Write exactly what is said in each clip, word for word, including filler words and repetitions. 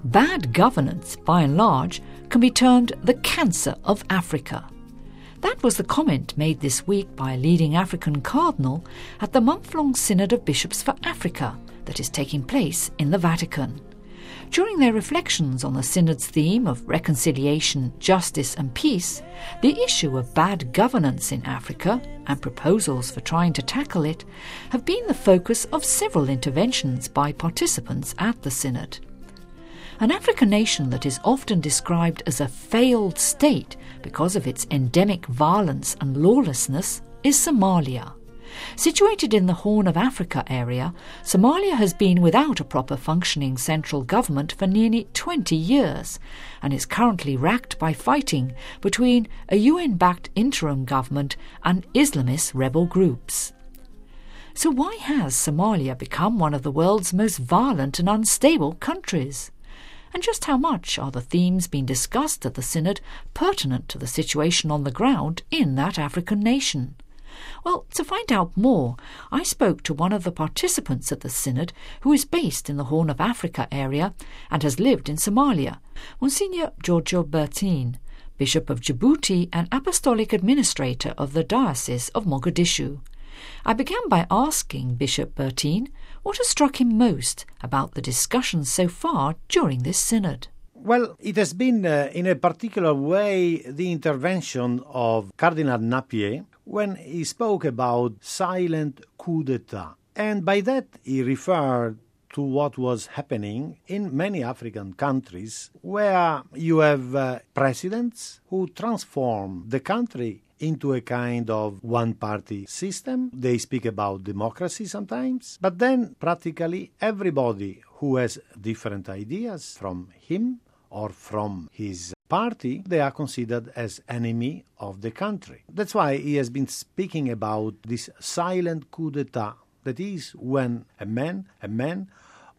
Bad governance, by and large, can be termed the cancer of Africa. That was the comment made this week by a leading African cardinal at the month-long Synod of Bishops for Africa that is taking place in the Vatican. During their reflections on the Synod's theme of reconciliation, justice and peace, the issue of bad governance in Africa and proposals for trying to tackle it have been the focus of several interventions by participants at the Synod. An African nation that is often described as a failed state because of its endemic violence and lawlessness is Somalia. Situated in the Horn of Africa area, Somalia has been without a proper functioning central government for nearly twenty years and is currently racked by fighting between a U N-backed interim government and Islamist rebel groups. So why has Somalia become one of the world's most violent and unstable countries? And just how much are the themes being discussed at the Synod pertinent to the situation on the ground in that African nation? Well, to find out more, I spoke to one of the participants at the Synod who is based in the Horn of Africa area and has lived in Somalia, Monsignor Giorgio Bertin, Bishop of Djibouti and Apostolic Administrator of the Diocese of Mogadishu. I began by asking Bishop Bertin what has struck him most about the discussions so far during this Synod. Well, it has been, uh, in a particular way, the intervention of Cardinal Napier when he spoke about silent coup d'etat. And by that he referred to what was happening in many African countries where you have uh, presidents who transform the country into a kind of one-party system. They speak about democracy sometimes, but then practically everybody who has different ideas from him or from his party, they are considered as enemy of the country. That's why he has been speaking about this silent coup d'etat, that is when a man, a man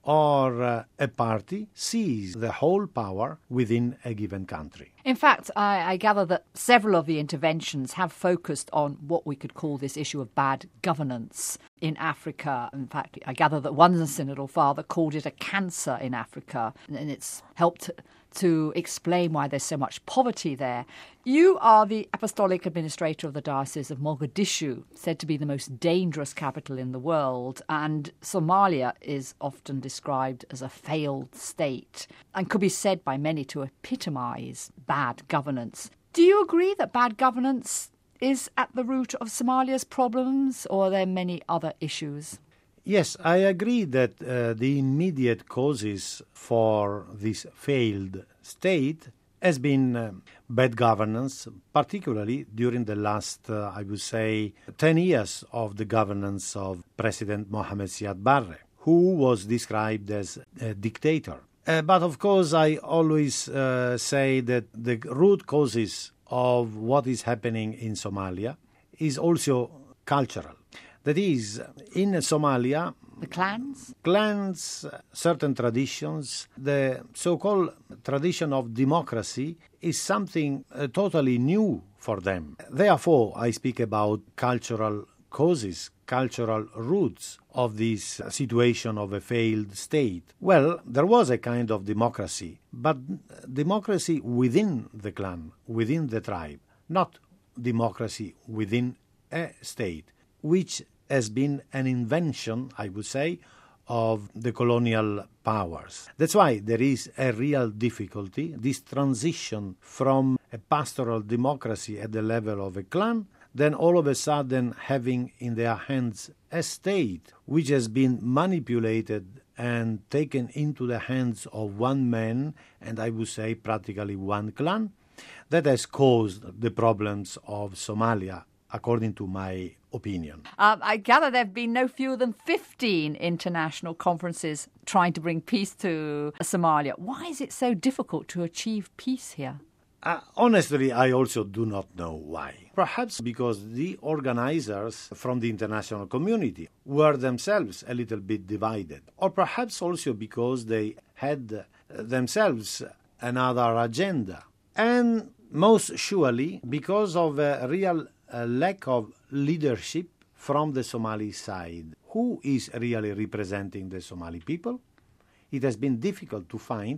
or uh, a party sees the whole power within a given country. In fact, I, I gather that several of the interventions have focused on what we could call this issue of bad governance in Africa. In fact, I gather that one synodal father called it a cancer in Africa, and it's helped to explain why there's so much poverty there. You are the Apostolic Administrator of the Diocese of Mogadishu, said to be the most dangerous capital in the world, and Somalia is often described as a failed state and could be said by many to epitomise bad governance. Do you agree that bad governance is at the root of Somalia's problems, or are there many other issues? Yes, I agree that uh, the immediate causes for this failed state has been uh, bad governance, particularly during the last, uh, I would say, ten years of the governance of President Mohamed Siad Barre, who was described as a dictator. Uh, but of course, I always uh, say that the root causes of what is happening in Somalia is also cultural. That is, in Somalia, the clans? Clans, certain traditions, the so-called tradition of democracy is something uh, totally new for them. Therefore, I speak about cultural causes, cultural roots of this situation of a failed state. Well, there was a kind of democracy, but democracy within the clan, within the tribe, not democracy within a state, which has been an invention, I would say, of the colonial powers. That's why there is a real difficulty, this transition from a pastoral democracy at the level of a clan, then all of a sudden having in their hands a state which has been manipulated and taken into the hands of one man, and I would say practically one clan, that has caused the problems of Somalia, according to my opinion. Um, I gather there have been no fewer than fifteen international conferences trying to bring peace to Somalia. Why is it so difficult to achieve peace here? Uh, honestly, I also do not know why. Perhaps because the organizers from the international community were themselves a little bit divided. Or perhaps also because they had uh, themselves another agenda. And most surely because of a real uh, lack of leadership from the Somali side. Who is really representing the Somali people? It has been difficult to find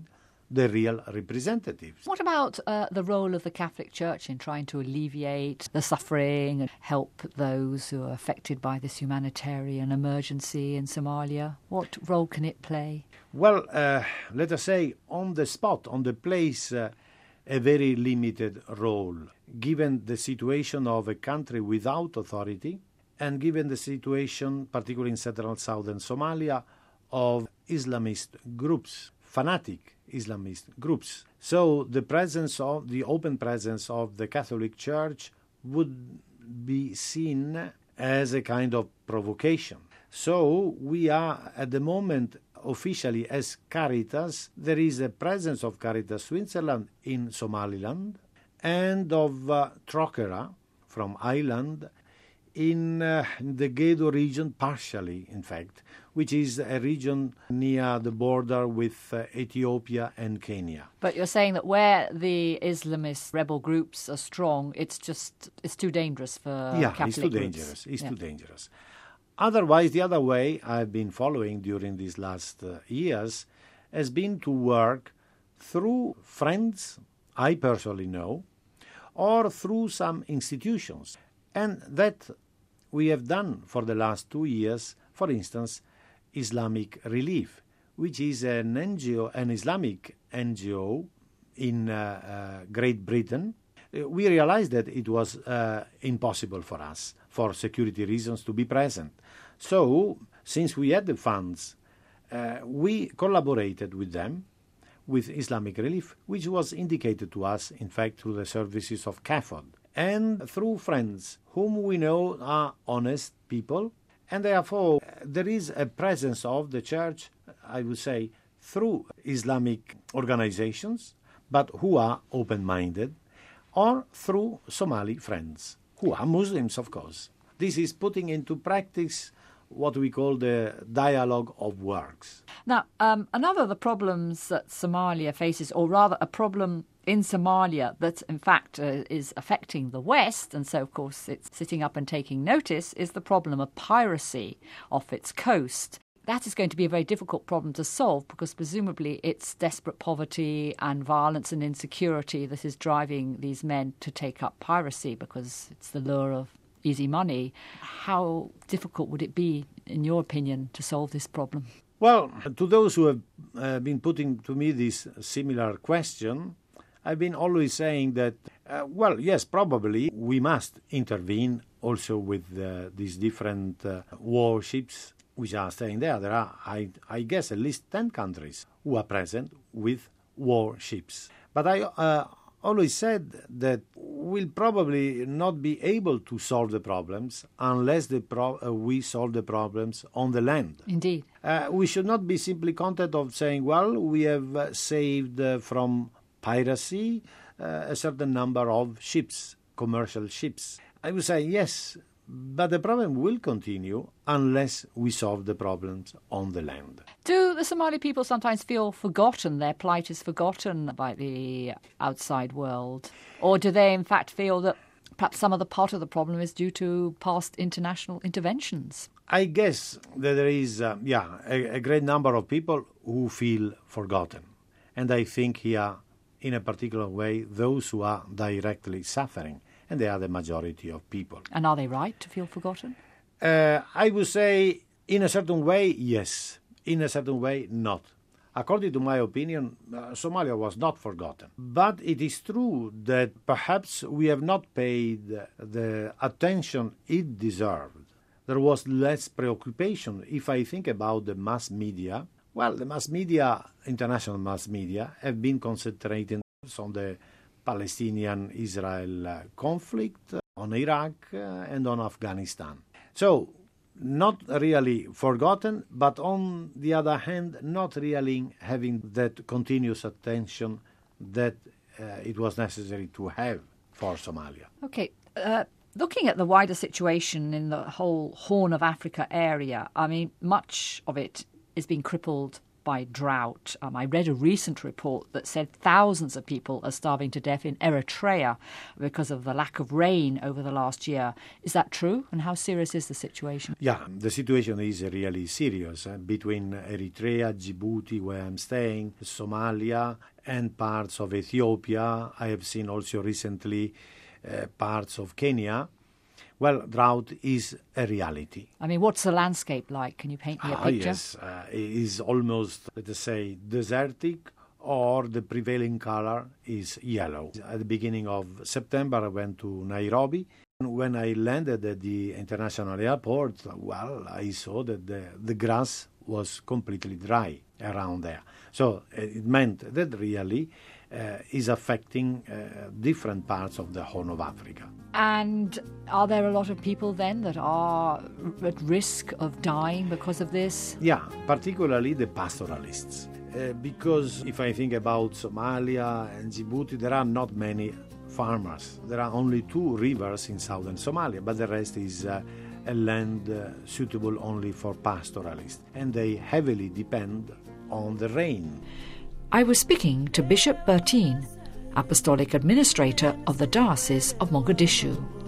the real representatives. What about uh, the role of the Catholic Church in trying to alleviate the suffering and help those who are affected by this humanitarian emergency in Somalia? What role can it play? Well, uh, let us say on the spot, on the place, uh, a very limited role, given the situation of a country without authority and given the situation, particularly in central southern Somalia, of Islamist groups, fanatic Islamist groups. So the presence of, the open presence of the Catholic Church would be seen as a kind of provocation. So we are at the moment officially as Caritas. There is a presence of Caritas Switzerland in Somaliland and of uh, Trokera from Ireland in uh, the Gedo region, partially in fact, which is a region near the border with uh, Ethiopia and Kenya. But you're saying that where the Islamist rebel groups are strong, it's just it's too dangerous for yeah, Catholic it's too groups. dangerous. It's yeah. too dangerous. Otherwise, the other way I've been following during these last uh, years has been to work through friends I personally know, or through some institutions. And that we have done for the last two years, for instance, Islamic Relief, which is an N G O, an Islamic N G O in uh, uh, Great Britain. We realized that it was uh, impossible for us, for security reasons, to be present. So, since we had the funds, uh, we collaborated with them, with Islamic Relief, which was indicated to us, in fact, through the services of C A F O D, and through friends whom we know are honest people, and therefore there is a presence of the Church, I would say, through Islamic organizations, but who are open-minded, or through Somali friends, who are Muslims, of course. This is putting into practice what we call the dialogue of works. Now, um, another of the problems that Somalia faces, or rather a problem in Somalia that, in fact, uh, is affecting the West, and so, of course, it's sitting up and taking notice, is the problem of piracy off its coast. That is going to be a very difficult problem to solve because presumably it's desperate poverty and violence and insecurity that is driving these men to take up piracy because it's the lure of easy money. How difficult would it be, in your opinion, to solve this problem? Well, to those who have uh, been putting to me this similar question, I've been always saying that, uh, well, yes, probably we must intervene also with uh, these different uh, warships which are staying there. There are, I, I guess, at least ten countries who are present with warships. But I uh, always said that we'll probably not be able to solve the problems unless the pro- uh, we solve the problems on the land. Indeed. Uh, we should not be simply content of saying, well, we have uh, saved uh, from piracy uh, a certain number of ships, commercial ships. I would say yes, but the problem will continue unless we solve the problems on the land. Do the Somali people sometimes feel forgotten, their plight is forgotten by the outside world? Or do they in fact feel that perhaps some of the part of the problem is due to past international interventions? I guess that there is, uh, yeah, a, a great number of people who feel forgotten. And I think here, in a particular way, those who are directly suffering. And they are the majority of people. And are they right to feel forgotten? Uh, I would say, in a certain way, yes. In a certain way, not. According to my opinion, uh, Somalia was not forgotten. But it is true that perhaps we have not paid the attention it deserved. There was less preoccupation. If I think about the mass media, well, the mass media, international mass media, have been concentrating on the Palestinian-Israel uh, conflict, uh, on Iraq uh, and on Afghanistan. So, not really forgotten, but on the other hand, not really having that continuous attention that uh, it was necessary to have for Somalia. Okay, uh, looking at the wider situation in the whole Horn of Africa area, I mean, much of it is being crippled by drought. Um, I read a recent report that said thousands of people are starving to death in Eritrea because of the lack of rain over the last year. Is that true? And how serious is the situation? Yeah, the situation is really serious. Uh, between Eritrea, Djibouti, where I'm staying, Somalia, and parts of Ethiopia. I have seen also recently uh, parts of Kenya. Well, drought is a reality. I mean, what's the landscape like? Can you paint me a Ah, picture? yes, uh, it is almost, let us say, desertic, or the prevailing color is yellow. At the beginning of September, I went to Nairobi. When I landed at the international airport, well, I saw that the, the grass was completely dry around there. So uh, it meant that really uh, is affecting uh, different parts of the Horn of Africa. And are there a lot of people then that are at risk of dying because of this? Yeah, particularly the pastoralists. Uh, because if I think about Somalia and Djibouti, there are not many farmers. There are only two rivers in southern Somalia, but the rest is uh, a land uh, suitable only for pastoralists. And they heavily depend on the rain. I was speaking to Bishop Bertin, Apostolic Administrator of the Diocese of Mogadishu.